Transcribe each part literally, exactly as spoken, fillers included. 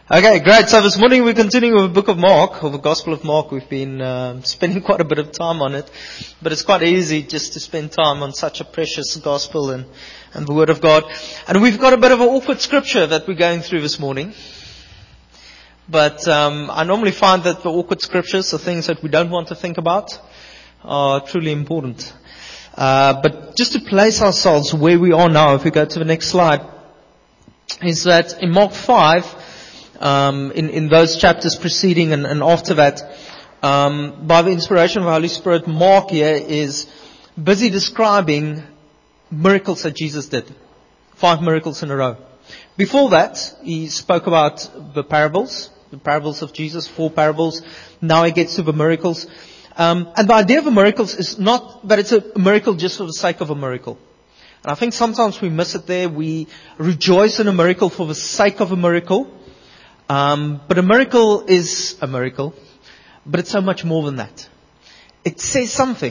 Okay, great. So this morning we're continuing with the book of Mark, or the Gospel of Mark. We've been um, spending quite a bit of time on it, but it's quite easy just to spend time on such a precious Gospel and, and the Word of God. And we've got a bit of an awkward scripture that we're going through this morning. But um, I normally find that the awkward scriptures, the things that we don't want to think about, are truly important. Uh, but just to place ourselves where we are now, if we go to the next slide, is that in Mark five, Um, in, in those chapters preceding and, and after that, um, by the inspiration of the Holy Spirit, Mark here is busy describing miracles that Jesus did. Five miracles in a row. Before that, he spoke about the parables, the parables of Jesus, four parables. Now he gets to the miracles. Um, and the idea of the miracles is not that it's a miracle just for the sake of a miracle. And I think sometimes we miss it there. We rejoice in a miracle for the sake of a miracle. Um, but a miracle is a miracle, but it's so much more than that. It says something.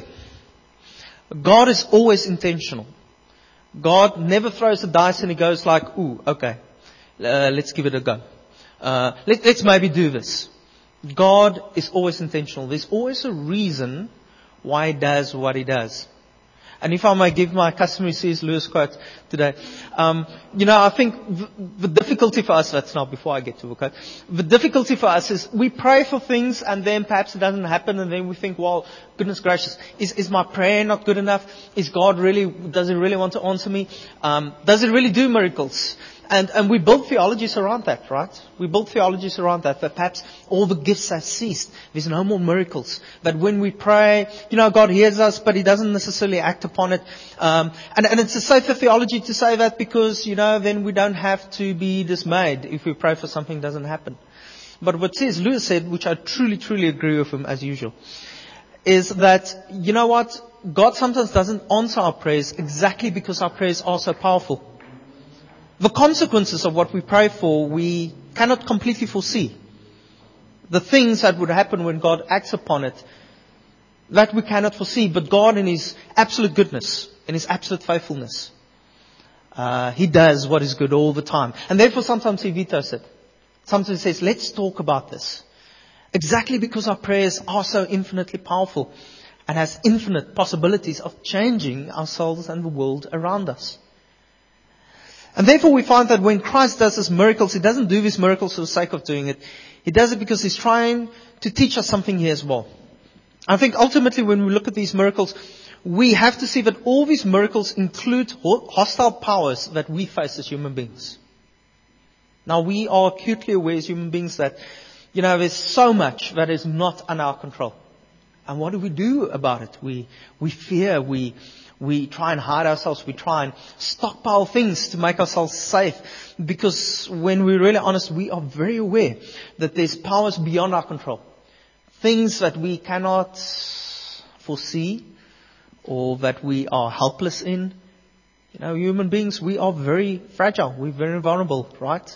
God is always intentional. God never throws a dice and he goes like, ooh, okay, uh, let's give it a go. Uh, let, let's maybe do this. God is always intentional. There's always a reason why he does what he does. And if I may give my customary C S Lewis quote today, um, you know, I think the, the difficulty for us, that's not before I get to the quote, the difficulty for us is we pray for things and then perhaps it doesn't happen and then we think, well, goodness gracious, is, is my prayer not good enough? Is God really, does he really want to answer me? Um, does he really do miracles? And, and we build theologies around that, right? We build theologies around that, that perhaps all the gifts have ceased. There's no more miracles. That when we pray, you know, God hears us, but he doesn't necessarily act upon it. Um, and, and it's a safer theology to say that because, you know, then we don't have to be dismayed if we pray for something that doesn't happen. But what C S Lewis said, which I truly, truly agree with him as usual, is that, you know what? God sometimes doesn't answer our prayers exactly because our prayers are so powerful. The consequences of what we pray for, we cannot completely foresee. The things that would happen when God acts upon it, that we cannot foresee. But God in His absolute goodness, in His absolute faithfulness, uh, He does what is good all the time. And therefore sometimes He vetoes it. Sometimes He says, let's talk about this. Exactly because our prayers are so infinitely powerful and has infinite possibilities of changing ourselves and the world around us. And therefore we find that when Christ does His miracles, He doesn't do these miracles for the sake of doing it. He does it because He's trying to teach us something here as well. I think ultimately when we look at these miracles, we have to see that all these miracles include hostile powers that we face as human beings. Now we are acutely aware as human beings that, you know, there's so much that is not under our control. And what do we do about it? We, we fear, we, We try and hide ourselves. We try and stockpile things to make ourselves safe. Because when we're really honest, we are very aware that there's powers beyond our control. Things that we cannot foresee or that we are helpless in. You know, human beings, we are very fragile. We're very vulnerable, right?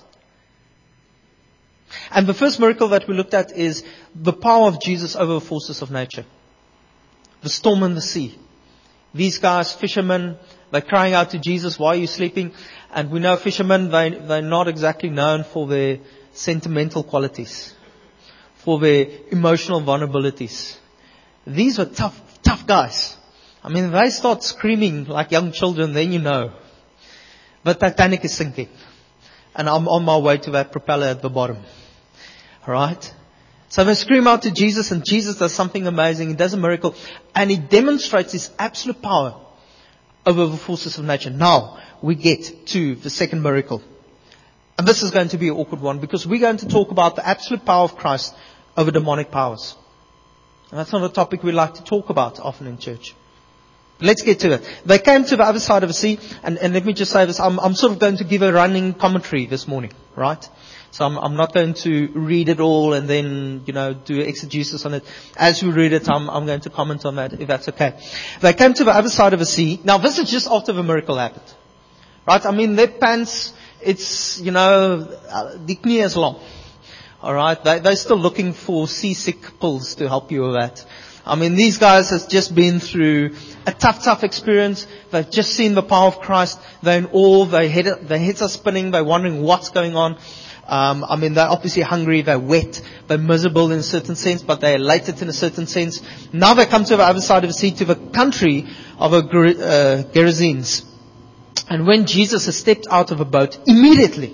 And the first miracle that we looked at is the power of Jesus over the forces of nature. The storm and the sea. These guys, fishermen, they're crying out to Jesus, why are you sleeping? And we know fishermen, they, they're not exactly known for their sentimental qualities, for their emotional vulnerabilities. These were tough, tough guys. I mean, if they start screaming like young children, then you know. The Titanic is sinking. And I'm on my way to that propeller at the bottom. Alright? So they scream out to Jesus and Jesus does something amazing. He does a miracle and He demonstrates His absolute power over the forces of nature. Now we get to the second miracle. And this is going to be an awkward one because we're going to talk about the absolute power of Christ over demonic powers. And that's not a topic we like to talk about often in church. But let's get to it. They came to the other side of the sea and, and let me just say this. I'm, I'm sort of going to give a running commentary this morning, right? So I'm, I'm not going to read it all and then, you know, do exegesis on it. As we read it, I'm, I'm going to comment on that, if that's okay. They came to the other side of the sea. Now, this is just after the miracle happened. Right? I mean, their pants, it's, you know, the knee is long. Alright? They, they're still looking for seasick pills to help you with that. I mean, these guys have just been through a tough, tough experience. They've just seen the power of Christ. They're in awe. Their head, their heads are spinning. They're wondering what's going on. Um, I mean, they're obviously hungry, they're wet, they're miserable in a certain sense, but they're elated in a certain sense. Now they come to the other side of the sea, to the country of the Ger- uh, Gerasenes. And when Jesus has stepped out of a boat, immediately,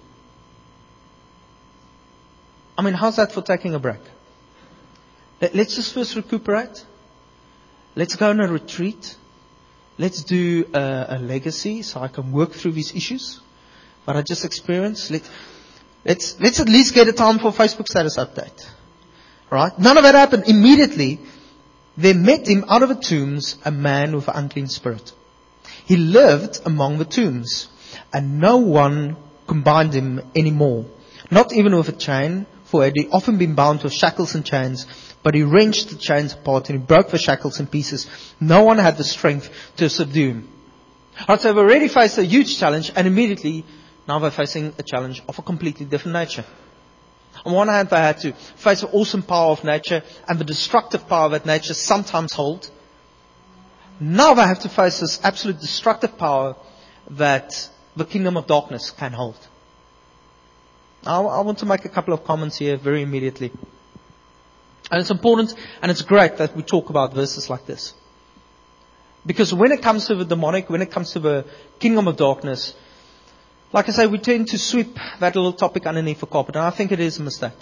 I mean, how's that for taking a break? Let's just first recuperate. Let's go on a retreat. Let's do a, a legacy so I can work through these issues that I just experienced. Let, let's, let's at least get a time for Facebook status update. Right? None of that happened. Immediately, there met him out of the tombs a man with an unclean spirit. He lived among the tombs, and no one combined him anymore. Not even with a chain, for he had often been bound with shackles and chains. But he wrenched the chains apart and he broke the shackles in pieces. No one had the strength to subdue him. Right, so they've already faced a huge challenge, and immediately now they're facing a challenge of a completely different nature. On one hand, they had to face the awesome power of nature and the destructive power that nature sometimes holds. Now they have to face this absolute destructive power that the kingdom of darkness can hold. Now, I want to make a couple of comments here very immediately. And it's important and it's great that we talk about verses like this. Because when it comes to the demonic, when it comes to the kingdom of darkness, like I say, we tend to sweep that little topic underneath the carpet. And I think it is a mistake.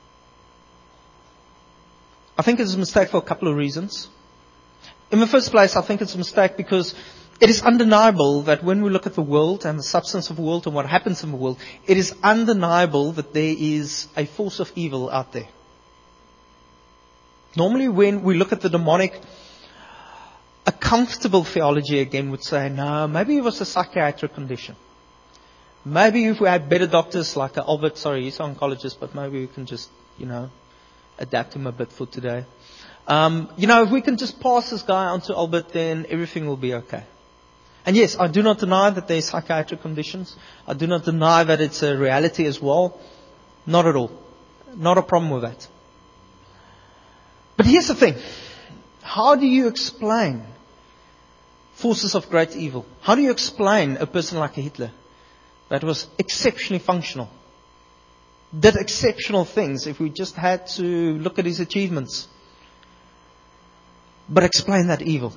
I think it's a mistake for a couple of reasons. In the first place, I think it's a mistake because it is undeniable that when we look at the world and the substance of the world and what happens in the world, it is undeniable that there is a force of evil out there. Normally when we look at the demonic, a comfortable theology again would say, no, maybe it was a psychiatric condition. Maybe if we had better doctors like Albert, sorry, he's an oncologist, but maybe we can just, you know, adapt him a bit for today. Um, you know, if we can just pass this guy on to Albert, then everything will be okay. And yes, I do not deny that there are psychiatric conditions. I do not deny that it's a reality as well. Not at all. Not a problem with that. But here's the thing. How do you explain forces of great evil? How do you explain a person like a Hitler that was exceptionally functional, did exceptional things if we just had to look at his achievements, but explain that evil?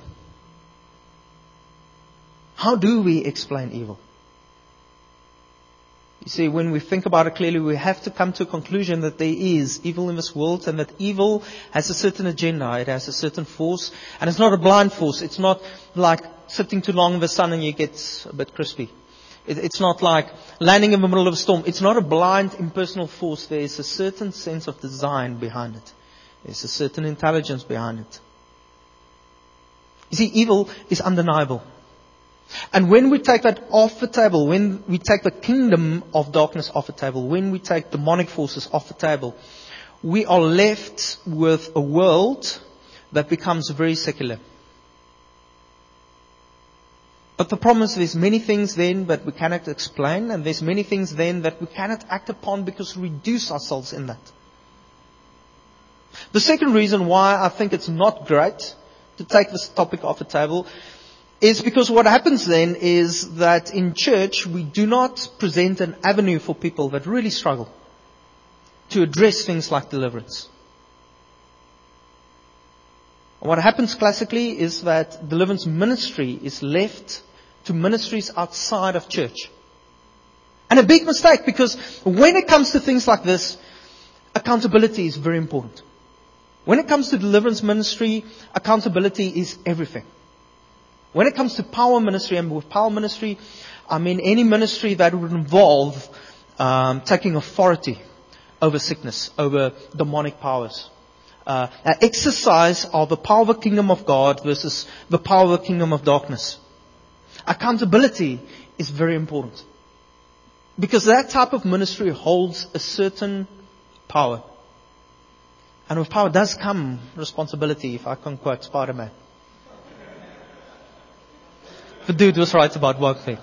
How do we explain evil? You see, when we think about it clearly, we have to come to a conclusion that there is evil in this world and that evil has a certain agenda. It has a certain force. And it's not a blind force. It's not like sitting too long in the sun and you get a bit crispy. It, it's not like landing in the middle of a storm. It's not a blind, impersonal force. There is a certain sense of design behind it. There's a certain intelligence behind it. You see, evil is undeniable. And when we take that off the table, when we take the kingdom of darkness off the table, when we take demonic forces off the table, we are left with a world that becomes very secular. But the problem is there's many things then that we cannot explain, and there's many things then that we cannot act upon because we reduce ourselves in that. The second reason why I think it's not great to take this topic off the table is because what happens then is that in church we do not present an avenue for people that really struggle to address things like deliverance. What happens classically is that deliverance ministry is left to ministries outside of church. And a big mistake, because when it comes to things like this, accountability is very important. When it comes to deliverance ministry, accountability is everything. When it comes to power ministry, and with power ministry, I mean any ministry that would involve um, taking authority over sickness, over demonic powers. Uh, an exercise of the power of the kingdom of God versus the power of the kingdom of darkness. Accountability is very important. Because that type of ministry holds a certain power. And with power does come responsibility, if I can quote Spider-Man. The dude was right about one thing.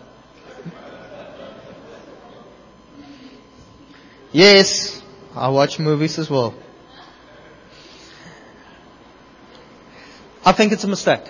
Yes, I watch movies as well. I think it's a mistake.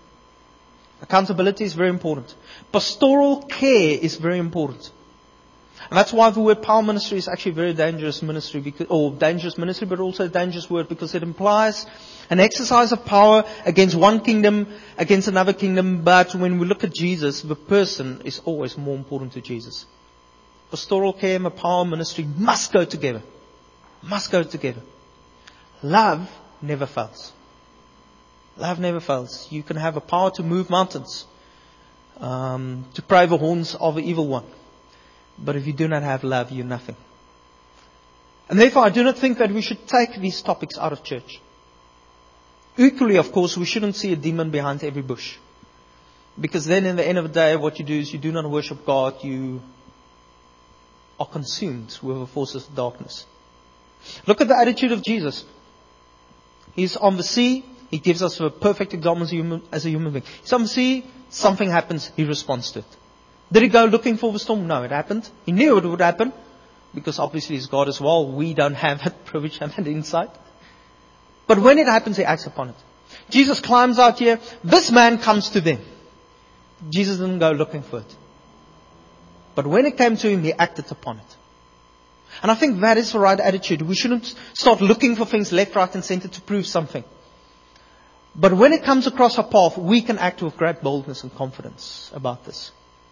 Accountability is very important. Pastoral care is very important. And that's why the word power ministry is actually a very dangerous ministry, because, or dangerous ministry, but also a dangerous word, because it implies an exercise of power against one kingdom, against another kingdom. But when we look at Jesus, the person is always more important to Jesus. Pastoral care and the power ministry must go together. Must go together. Love never fails. Love never fails. You can have a power to move mountains, um, to pray the horns of the evil one. But if you do not have love, you're nothing. And therefore, I do not think that we should take these topics out of church. Equally, of course, we shouldn't see a demon behind every bush. Because then in the end of the day, what you do is you do not worship God, you are consumed with the forces of darkness. Look at the attitude of Jesus. He's on the sea. He gives us a perfect example as a human, as a human being. He's on the sea. Something happens. He responds to it. Did he go looking for the storm? No, it happened. He knew it would happen. Because obviously he's God as well. We don't have that privilege and that insight. But when it happens, he acts upon it. Jesus climbs out here. This man comes to them. Jesus didn't go looking for it. But when it came to him, he acted upon it. And I think that is the right attitude. We shouldn't start looking for things left, right and center to prove something. But when it comes across our path, we can act with great boldness and confidence about this.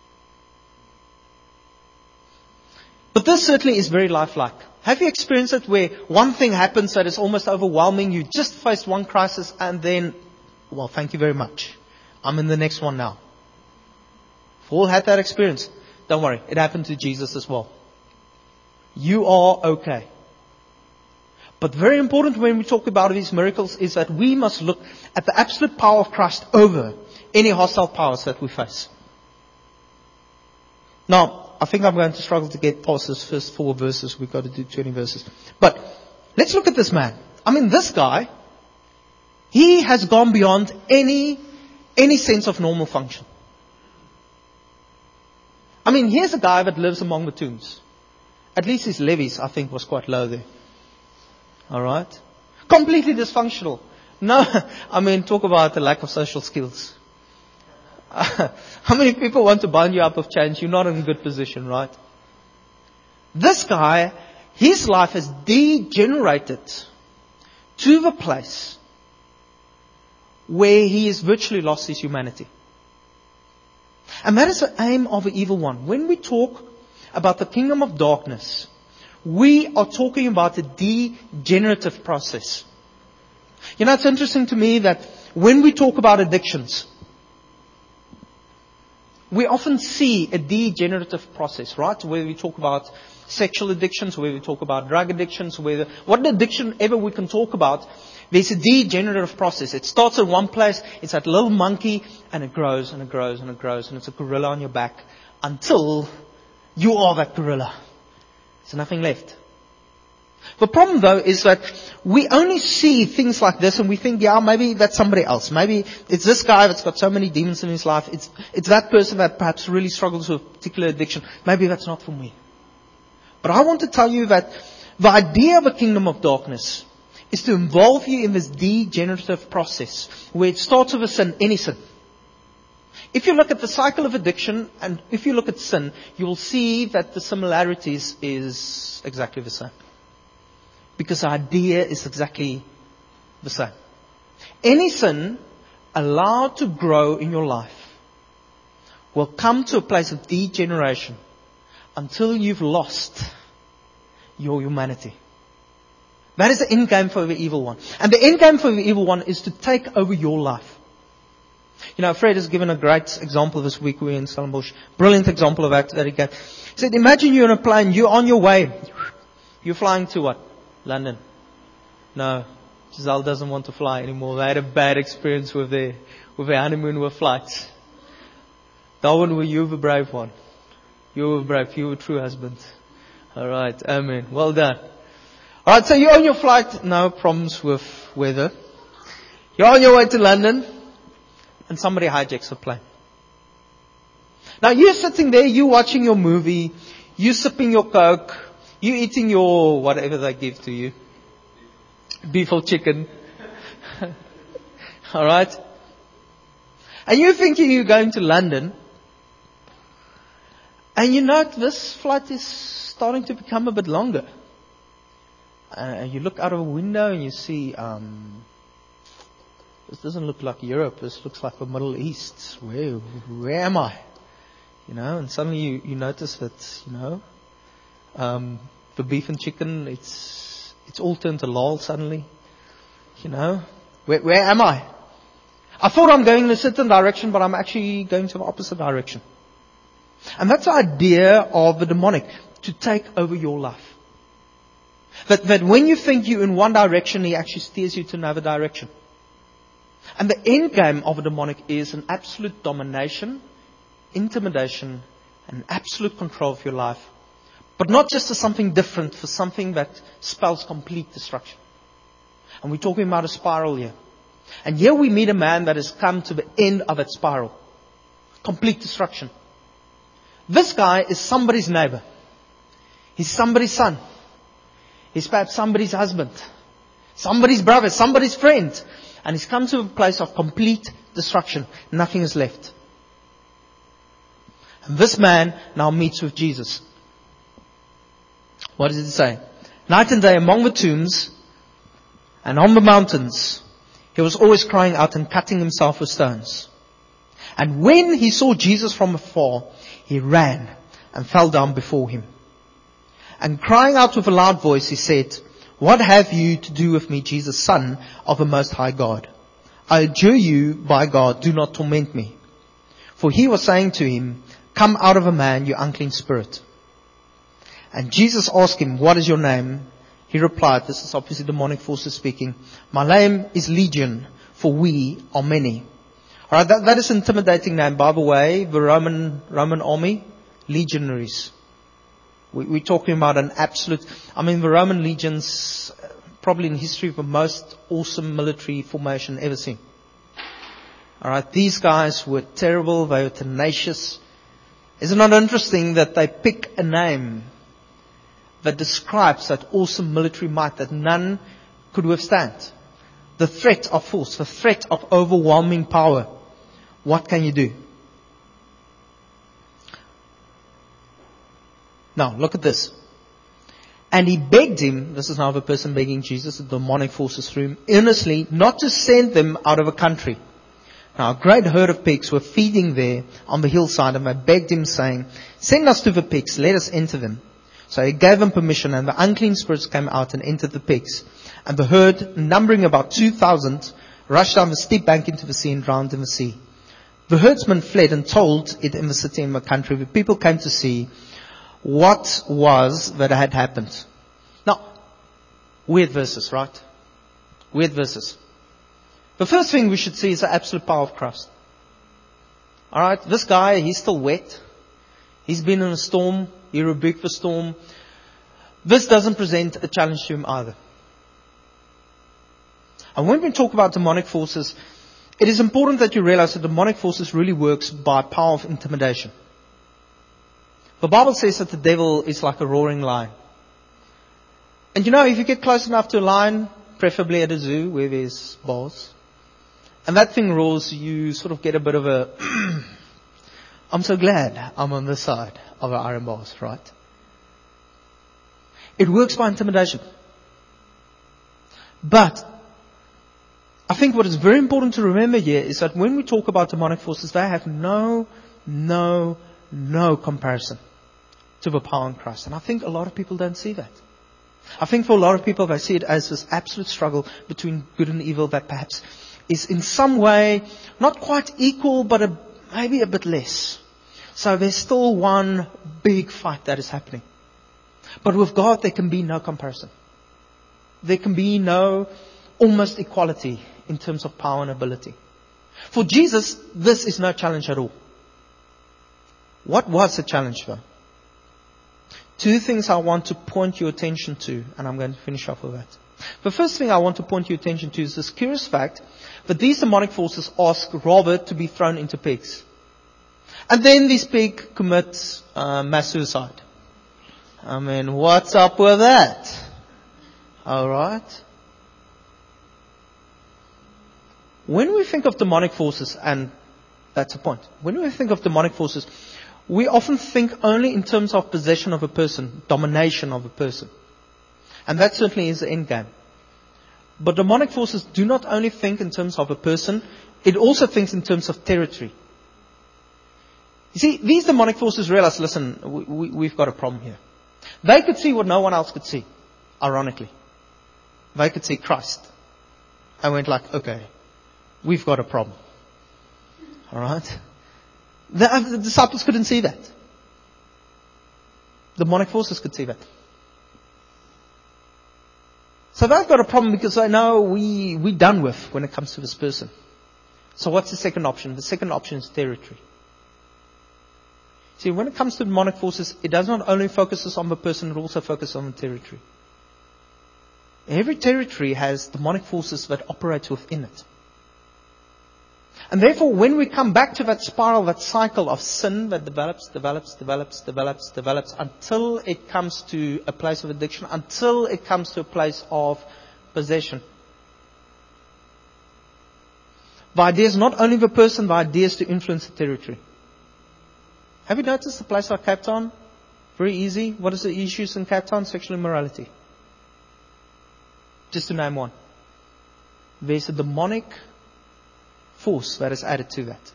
But this certainly is very lifelike. Have you experienced it where one thing happens that is almost overwhelming? You just faced one crisis and then, well, thank you very much. I'm in the next one now. We've all had that experience. Don't worry, it happened to Jesus as well. You are okay. But very important when we talk about these miracles is that we must look at the absolute power of Christ over any hostile powers that we face. Now, I think I'm going to struggle to get past this first four verses. We've got to do twenty verses. But let's look at this man. I mean, this guy, he has gone beyond any, any sense of normal function. I mean, here's a guy that lives among the tombs. At least his levies, I think, was quite low there. Alright? Completely dysfunctional. No, I mean, talk about the lack of social skills. How many people want to bind you up with chains? You're not in a good position, right? This guy, his life has degenerated to the place where he has virtually lost his humanity. And that is the aim of the evil one. When we talk about the kingdom of darkness, we are talking about a degenerative process. You know, it's interesting to me that when we talk about addictions, we often see a degenerative process, right? Where we talk about sexual addictions, where we talk about drug addictions, where what addiction ever we can talk about, there's a degenerative process. It starts at one place, it's that little monkey, and it grows and it grows and it grows, and it's a gorilla on your back until you are that gorilla. There's nothing left. The problem though is that we only see things like this and we think, yeah, maybe that's somebody else. Maybe it's this guy that's got so many demons in his life. It's, it's that person that perhaps really struggles with a particular addiction. Maybe that's not for me. But I want to tell you that the idea of a kingdom of darkness is to involve you in this degenerative process where it starts with a sin, any sin. If you look at the cycle of addiction and if you look at sin, you will see that the similarities is exactly the same. Because the idea is exactly the same. Any sin allowed to grow in your life will come to a place of degeneration until you've lost your humanity. That is the end game for the evil one. And the end game for the evil one is to take over your life. You know, Fred has given a great example this week. We were in Stellenbosch. Brilliant example of that that he gave. He said, imagine you're in a plane, you're on your way. You're flying to what? London. No, Giselle doesn't want to fly anymore. They had a bad experience with their, with their honeymoon with flights. Darwin, were you the brave one? You were brave. You were a true husband. Alright, amen. Well done. Alright, so you're on your flight. No problems with weather. You're on your way to London. And somebody hijacks the plane. Now you're sitting there, you're watching your movie. You're sipping your Coke. You're eating your whatever they give to you. Beef or chicken. Alright? And you're thinking you're going to London. And you note this flight is starting to become a bit longer. Uh, you look out of a window and you see, um, this doesn't look like Europe. This looks like the Middle East. Where, where am I? You know, and suddenly you, you notice that, you know, um, the beef and chicken, it's, it's all turned to lol suddenly. You know, where, where am I? I thought I'm going in a certain direction, but I'm actually going to the opposite direction. And that's the idea of the demonic, to take over your life. That, that when you think you're in one direction, he actually steers you to another direction. And the end game of a demonic is an absolute domination, intimidation, and absolute control of your life. But not just as something different, for something that spells complete destruction. And we're talking about a spiral here. And here we meet a man that has come to the end of that spiral. Complete destruction. This guy is somebody's neighbor. He's somebody's son. He's perhaps somebody's husband. Somebody's brother. Somebody's friend. And he's come to a place of complete destruction. Nothing is left. And this man now meets with Jesus. What does it say? Night and day among the tombs and on the mountains, he was always crying out and cutting himself with stones. And when he saw Jesus from afar, he ran and fell down before him. And crying out with a loud voice, he said, "What have you to do with me, Jesus, Son of the Most High God? I adjure you by God, do not torment me." For he was saying to him, "Come out of a man, you unclean spirit." And Jesus asked him, "What is your name?" He replied, this is obviously demonic forces speaking, "My name is Legion, for we are many." Alright, that, that is an intimidating name. By the way, the Roman, Roman army, legionaries. We, we're talking about an absolute, I mean the Roman legions, probably in history, the most awesome military formation ever seen. Alright, these guys were terrible, they were tenacious. Is it not interesting that they pick a name that describes that awesome military might that none could withstand? The threat of force, the threat of overwhelming power. What can you do? Now, look at this. And he begged him, this is now the person begging Jesus, the demonic forces through him, earnestly not to send them out of a country. Now, a great herd of pigs were feeding there on the hillside, and they begged him, saying, "Send us to the pigs, let us enter them." So he gave them permission, and the unclean spirits came out and entered the pigs. And the herd, numbering about two thousand, rushed down the steep bank into the sea and drowned in the sea. The herdsmen fled and told it in the city and the country. The people came to see what was that had happened. Now, weird verses, right? Weird verses. The first thing we should see is the absolute power of Christ. Alright, this guy, he's still wet. He's been in a storm. He rebuked the storm. This doesn't present a challenge to him either. And when we talk about demonic forces, it is important that you realize that demonic forces really works by power of intimidation. The Bible says that the devil is like a roaring lion. And you know, if you get close enough to a lion, preferably at a zoo where there's bars, and that thing roars, you sort of get a bit of a, I'm so glad I'm on this side of the iron bars, right? It works by intimidation. But I think what is very important to remember here is that when we talk about demonic forces, they have no, no, no comparison to the power in Christ. And I think a lot of people don't see that. I think for a lot of people, they see it as this absolute struggle between good and evil that perhaps is in some way not quite equal, but a, maybe a bit less. So there's still one big fight that is happening. But with God, there can be no comparison. There can be no almost equality in terms of power and ability. For Jesus, this is no challenge at all. What was the challenge though? Two things I want to point your attention to, and I'm going to finish off with that. The first thing I want to point your attention to is this curious fact that these demonic forces ask Robert to be thrown into pigs. And then this pig commits uh, mass suicide. I mean, what's up with that? Alright. When we think of demonic forces, and that's a point. When we think of demonic forces, we often think only in terms of possession of a person, domination of a person. And that certainly is the end game. But demonic forces do not only think in terms of a person, it also thinks in terms of territory. You see, these demonic forces realize, listen, we, we, we've got a problem here. They could see what no one else could see, ironically. They could see Christ. I went like, okay, we've got a problem. Alright? The, the disciples couldn't see that. The demonic forces could see that. So they've got a problem because they know we, we're done with when it comes to this person. So what's the second option? The second option is territory. See, when it comes to demonic forces, it does not only focus on the person, it also focuses on the territory. Every territory has demonic forces that operate within it. And therefore, when we come back to that spiral, that cycle of sin that develops, develops, develops, develops, develops, until it comes to a place of addiction, until it comes to a place of possession. The idea is not only the person, the idea is to influence the territory. Have you noticed a place like Cape Town? Very easy. What is the issues in Cape Town? Sexual immorality. Just to name one. There's a demonic force that is added to that.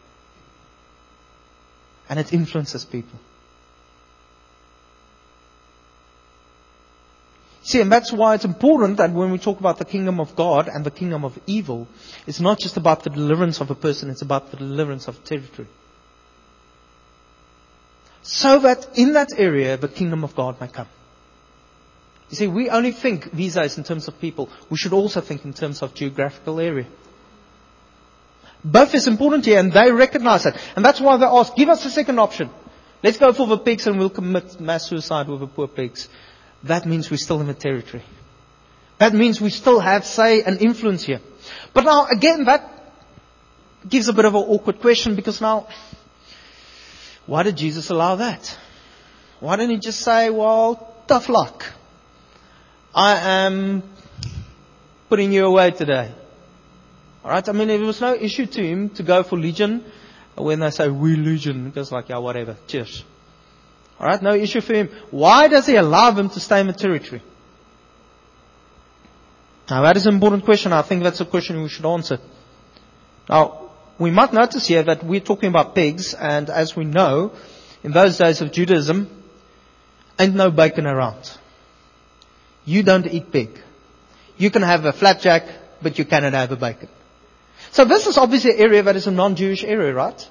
And it influences people. See, and that's why it's important that when we talk about the kingdom of God and the kingdom of evil, it's not just about the deliverance of a person, it's about the deliverance of territory. So that in that area, the kingdom of God may come. You see, we only think these days in terms of people. We should also think in terms of geographical area. Both is important here, and they recognize that. And that's why they ask, give us a second option. Let's go for the pigs and we'll commit mass suicide with the poor pigs. That means we're still in the territory. That means we still have, say, an influence here. But now, again, that gives a bit of an awkward question, because now, why did Jesus allow that? Why didn't He just say, well, tough luck. I am putting you away today. Alright, I mean, it was no issue to Him to go for Legion. When they say, we Legion, He goes like, yeah, whatever, cheers. Alright, no issue for Him. Why does He allow them to stay in the territory? Now, that is an important question. I think that's a question we should answer. Now, we might notice here that we're talking about pigs, and as we know, in those days of Judaism, ain't no bacon around. You don't eat pig. You can have a flapjack, but you cannot have a bacon. So this is obviously an area that is a non-Jewish area, right?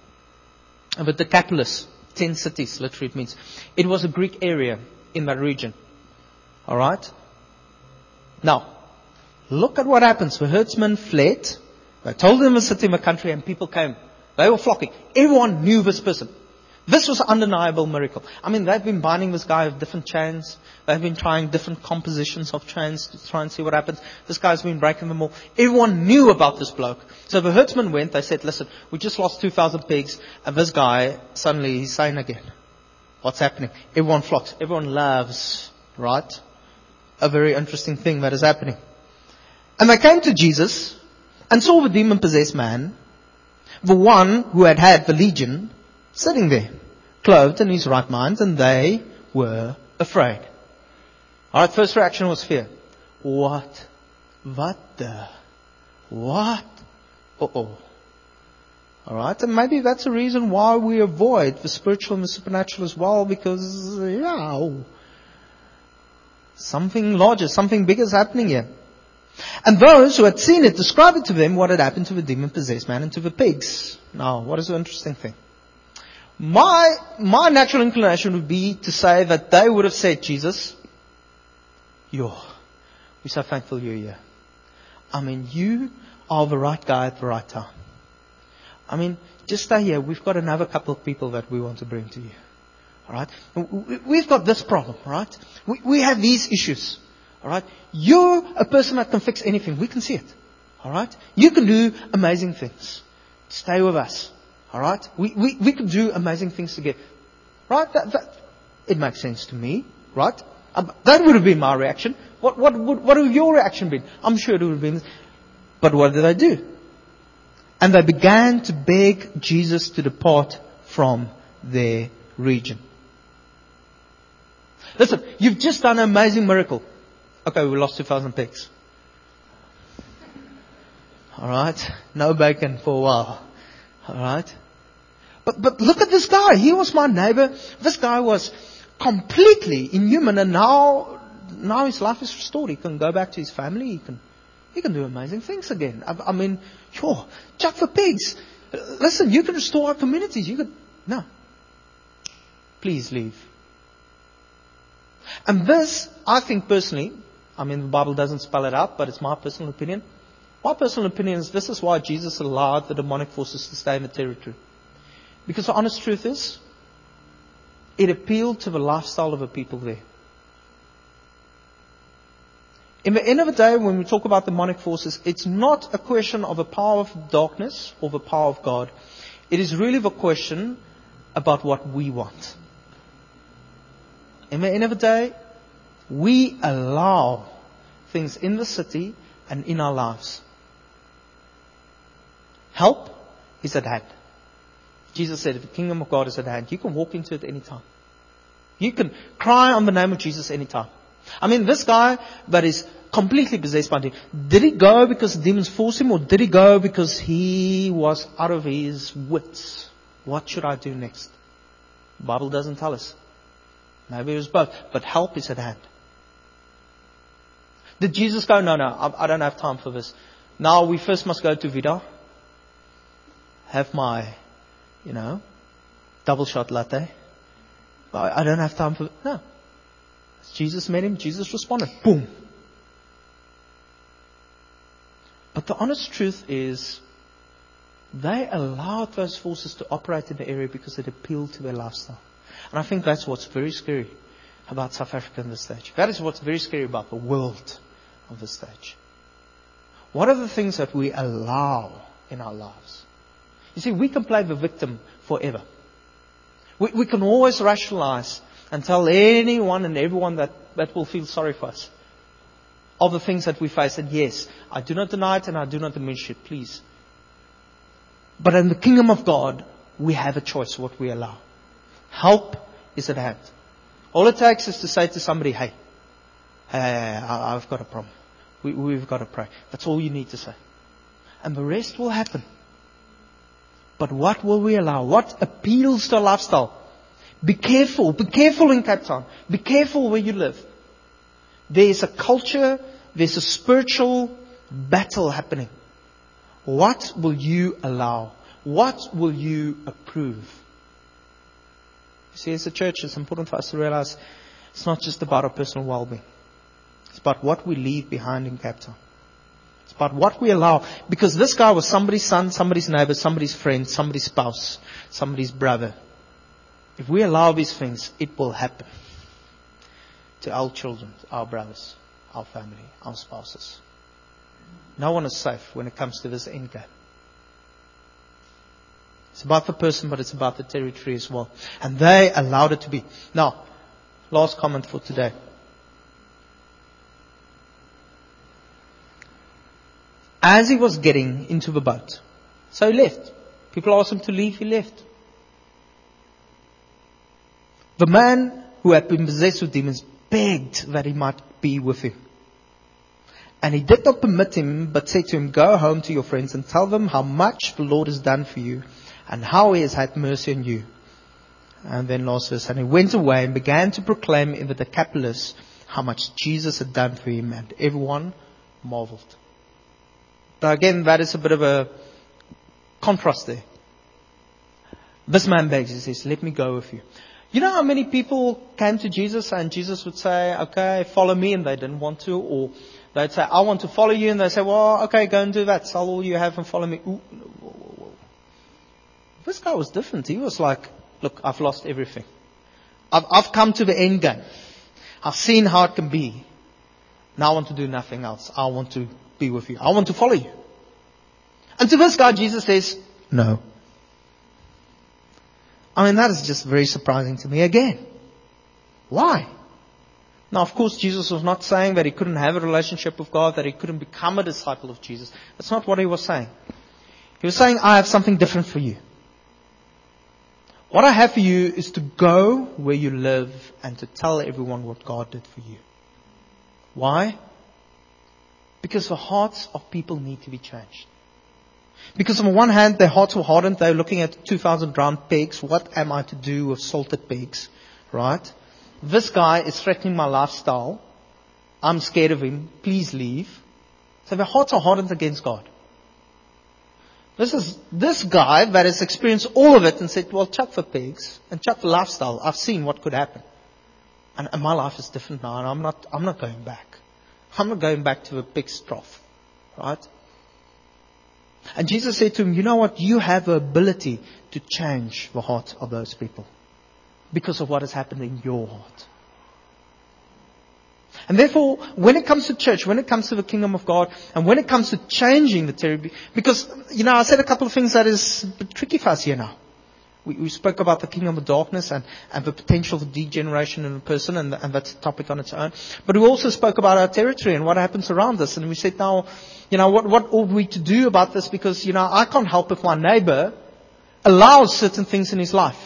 But the Decapolis, ten cities, literally it means. It was a Greek area in that region. Alright? Now, look at what happens. The herdsmen fled. They told them a city in the country, and people came. They were flocking. Everyone knew this person. This was an undeniable miracle. I mean, they've been binding this guy with different chains. They've been trying different compositions of chains to try and see what happens. This guy's been breaking them all. Everyone knew about this bloke. So the herdsmen went. They said, listen, we just lost two thousand pigs. And this guy, suddenly he's saying again. What's happening? Everyone flocks. Everyone loves, right? A very interesting thing that is happening. And they came to Jesus and saw the demon-possessed man, the one who had had the legion, sitting there, clothed in his right mind, and they were afraid. Alright, first reaction was fear. What? What the? What? Uh-oh. Alright, and maybe that's the reason why we avoid the spiritual and the supernatural as well, because, yeah, something larger, something bigger is happening here. And those who had seen it described it to them what had happened to the demon-possessed man and to the pigs. Now, what is the interesting thing? My, my natural inclination would be to say that they would have said, Jesus, yo, we're so thankful you're here. I mean, you are the right guy at the right time. I mean, just stay here. We've got another couple of people that we want to bring to you. Alright? We've got this problem, right? We, we have these issues. Alright? You're a person that can fix anything. We can see it. Alright? You can do amazing things. Stay with us. Alright? We, we, we can do amazing things together. Right? That, that, it makes sense to me. Right? Um, that would have been my reaction. What, what, what, what would have your reaction been? I'm sure it would have been. But what did they do? And they began to beg Jesus to depart from their region. Listen, you've just done an amazing miracle. Okay, we lost two thousand pigs. Alright? No bacon for a while. Alright? But, but look at this guy. He was my neighbor. This guy was completely inhuman, and now, now his life is restored. He can go back to his family. He can, he can do amazing things again. I, I mean, sure, chuck the pigs. Listen, you can restore our communities. You can, no. Please leave. And this, I think personally, I mean, the Bible doesn't spell it out, but it's my personal opinion. My personal opinion is this is why Jesus allowed the demonic forces to stay in the territory. Because the honest truth is, it appealed to the lifestyle of the people there. In the end of the day, when we talk about demonic forces, it's not a question of the power of darkness or the power of God. It is really the question about what we want. In the end of the day, we allow things in the city and in our lives. Help is at hand. Jesus said, if the kingdom of God is at hand, you can walk into it anytime. You can cry on the name of Jesus anytime. I mean, this guy that is completely possessed by demons, did he go because demons forced him, or did he go because he was out of his wits? What should I do next? The Bible doesn't tell us. Maybe it was both. But help is at hand. Did Jesus go, no, no, I, I don't have time for this. Now we first must go to Vida. Have my, you know, double shot latte. I, I don't have time for it. No. Jesus met him. Jesus responded. Boom. But the honest truth is, they allowed those forces to operate in the area because it appealed to their lifestyle. And I think that's what's very scary about South Africa in this stage. That is what's very scary about the world of this stage. What are the things that we allow in our lives? You see, we can play the victim forever. We, we can always rationalize and tell anyone and everyone that, that will feel sorry for us of the things that we face. And yes, I do not deny it and I do not diminish it, please. But in the kingdom of God, we have a choice what we allow. Help is at hand. All it takes is to say to somebody, hey, hey, I've got a problem. We, we've got to pray. That's all you need to say. And the rest will happen. But what will we allow? What appeals to our lifestyle? Be careful. Be careful in Cape Town. Be careful where you live. There is a culture, there's a spiritual battle happening. What will you allow? What will you approve? You see, as a church, it's important for us to realize it's not just about our personal well-being. It's about what we leave behind in Cape Town. It's about what we allow. Because this guy was somebody's son, somebody's neighbor, somebody's friend, somebody's spouse, somebody's brother. If we allow these things, it will happen to our children, our brothers, our family, our spouses. No one is safe when it comes to this end game. It's about the person, but it's about the territory as well. And they allowed it to be. Now, last comment for today. As he was getting into the boat, so he left. People asked him to leave, he left. The man who had been possessed with demons begged that he might be with him. And he did not permit him, but said to him, go home to your friends and tell them how much the Lord has done for you and how he has had mercy on you. And then last verse, and he went away and began to proclaim in the Decapolis how much Jesus had done for him, and everyone marveled. But again, that is a bit of a contrast there. This man begs, he says, let me go with you. You know how many people came to Jesus and Jesus would say, okay, follow me, and they didn't want to, or they'd say, I want to follow you, and they say, well, okay, go and do that. Sell all you have and follow me. Ooh, whoa, whoa, whoa. This guy was different. He was like, look, I've lost everything. I've, I've come to the end game. I've seen how it can be. Now I want to do nothing else. I want to be with you. I want to follow you. And to this guy, Jesus says, no. I mean, that is just very surprising to me again. Why? Now, of course, Jesus was not saying that he couldn't have a relationship with God, that he couldn't become a disciple of Jesus. That's not what he was saying. He was saying, I have something different for you. What I have for you is to go where you live and to tell everyone what God did for you. Why? Because the hearts of people need to be changed. Because on one hand, their hearts were hardened. They're looking at two thousand round pigs. What am I to do with salted pigs? Right? This guy is threatening my lifestyle. I'm scared of him. Please leave. So their hearts are hardened against God. This is this guy that has experienced all of it and said, well, chuck the pigs and chuck the lifestyle. I've seen what could happen. And, and my life is different now, and I'm not I'm not going back. I'm not going back to the pig's trough. Right? And Jesus said to him, you know what? You have the ability to change the heart of those people because of what has happened in your heart. And therefore, when it comes to church, when it comes to the kingdom of God, and when it comes to changing the territory, because, you know, I said a couple of things that is a bit tricky for us here now. We, we spoke about the kingdom of darkness and, and the potential for degeneration in a person, and, and that's a topic on its own. But we also spoke about our territory and what happens around us. And we said, now, you know, what, what ought we to do about this? Because, you know, I can't help if my neighbor allows certain things in his life.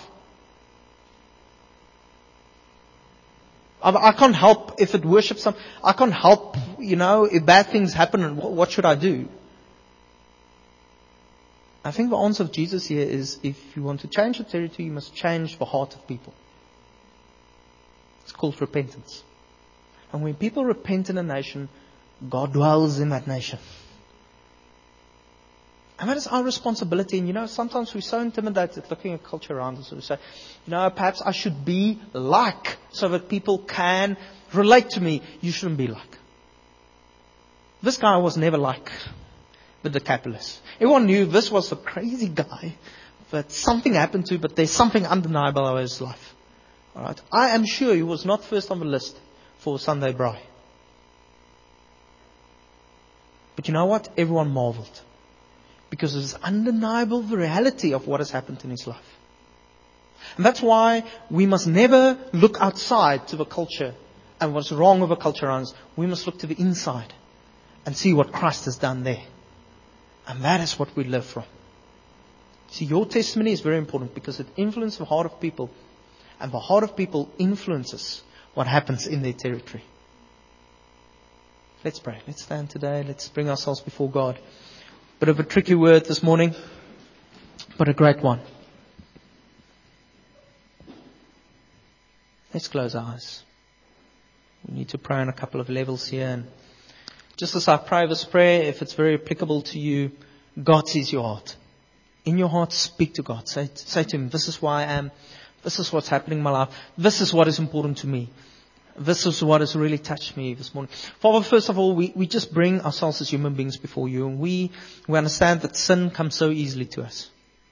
I, I can't help if it worships some. I can't help, you know, if bad things happen. And what, what should I do? I think the answer of Jesus here is, if you want to change the territory, you must change the heart of people. It's called repentance. And when people repent in a nation, God dwells in that nation. And that is our responsibility. And you know, sometimes we're so intimidated looking at culture around us. We say, you know, perhaps I should be like, so that people can relate to me. You shouldn't be like. This guy was never like the Decapolis. Everyone knew this was a crazy guy that something happened to, but there's something undeniable about his life. All right. I am sure he was not first on the list for Sunday braai. But you know what? Everyone marveled. Because it is undeniable the reality of what has happened in his life. And that's why we must never look outside to the culture and what's wrong with the culture around us. We must look to the inside and see what Christ has done there. And that is what we live from. See, your testimony is very important because it influences the heart of people. And the heart of people influences what happens in their territory. Let's pray. Let's stand today. Let's bring ourselves before God. Bit of a tricky word this morning, but a great one. Let's close our eyes. We need to pray on a couple of levels here. And just as I pray this prayer, if it's very applicable to you, God sees your heart. In your heart, speak to God. Say, say to Him, this is why I am. This is what's happening in my life. This is what is important to me. This is what has really touched me this morning. Father, first of all, we, we just bring ourselves as human beings before you. And we, we understand that sin comes so easily to us.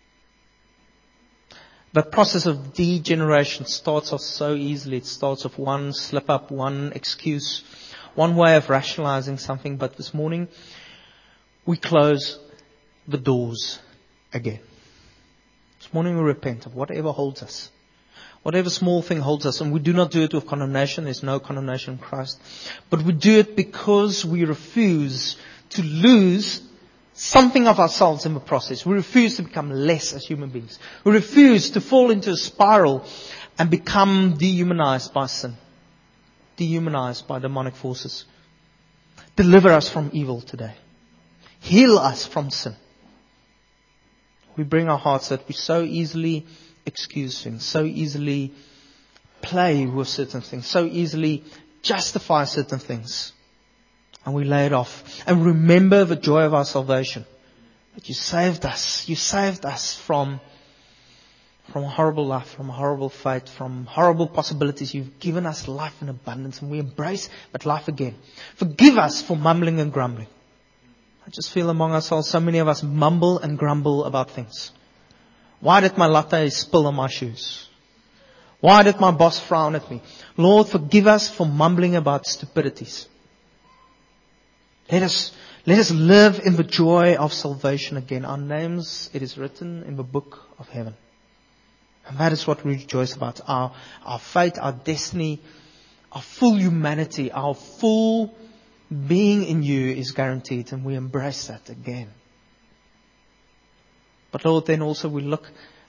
The process of degeneration starts off so easily. It starts off one slip up, one excuse, one way of rationalizing something. But this morning, we close the doors again. This morning we repent of whatever holds us. Whatever small thing holds us. And we do not do it with condemnation. There's no condemnation in Christ. But we do it because we refuse to lose something of ourselves in the process. We refuse to become less as human beings. We refuse to fall into a spiral and become dehumanized by sin. Dehumanized by demonic forces. Deliver us from evil today. Heal us from sin. We bring our hearts that we so easily excuse things, so easily play with certain things, so easily justify certain things. And we lay it off. And remember the joy of our salvation. That you saved us. You saved us from, from a horrible life, from a horrible fate, from horrible possibilities. You've given us life in abundance, and we embrace that life again. Forgive us for mumbling and grumbling. I just feel among ourselves, so many of us mumble and grumble about things. Why did my latte spill on my shoes? Why did my boss frown at me? Lord, forgive us for mumbling about stupidities. Let us, let us live in the joy of salvation again. Our names, it is written in the book of heaven. And that is what we rejoice about. Our, our fate, our destiny, our full humanity, our full being in you is guaranteed, and we embrace that again. But Lord, then also we look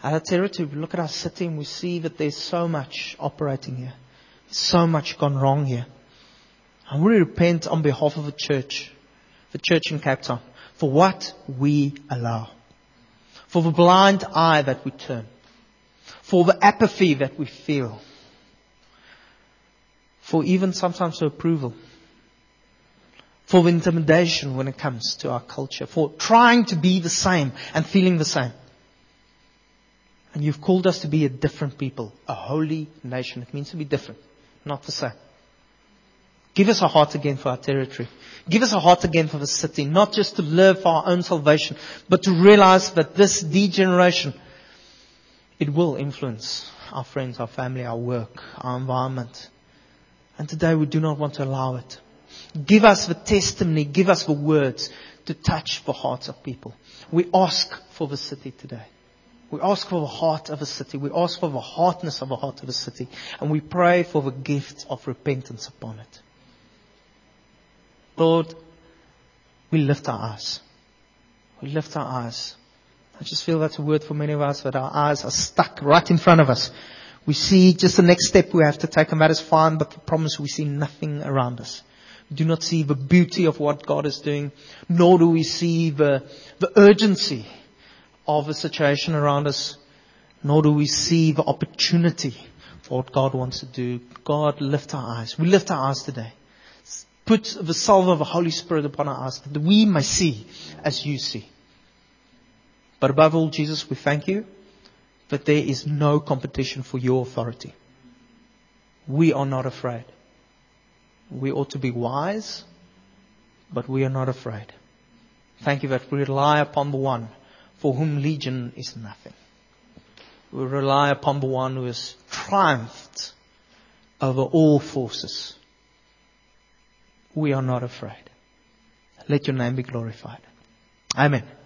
Our territory, we look at our city and we see that there's so much operating here. So much gone wrong here. And we repent on behalf of the church, the church in Cape Town, for what we allow. For the blind eye that we turn. For the apathy that we feel. For even sometimes the approval. For the intimidation when it comes to our culture. For trying to be the same and feeling the same. And you've called us to be a different people. A holy nation. It means to be different. Not the same. Give us a heart again for our territory. Give us a heart again for the city. Not just to live for our own salvation. But to realize that this degeneration, it will influence our friends, our family, our work, our environment. And today we do not want to allow it. Give us the testimony. Give us the words to touch the hearts of people. We ask for the city today. We ask for the heart of a city. We ask for the hardness of the heart of a city. And we pray for the gift of repentance upon it. Lord, we lift our eyes. We lift our eyes. I just feel that's a word for many of us, that our eyes are stuck right in front of us. We see just the next step we have to take, and that is fine, but the problem is we see nothing around us. We do not see the beauty of what God is doing, nor do we see the, the urgency of the situation around us, nor do we see the opportunity for what God wants to do. God, lift our eyes. We lift our eyes today. Put the salve of the Holy Spirit upon our eyes, that we may see as you see. But above all, Jesus, we thank you that there is no competition for your authority. We are not afraid. We ought to be wise, but we are not afraid. Thank you that we rely upon the one for whom legion is nothing. We rely upon the one who has triumphed over all forces. We are not afraid. Let your name be glorified. Amen.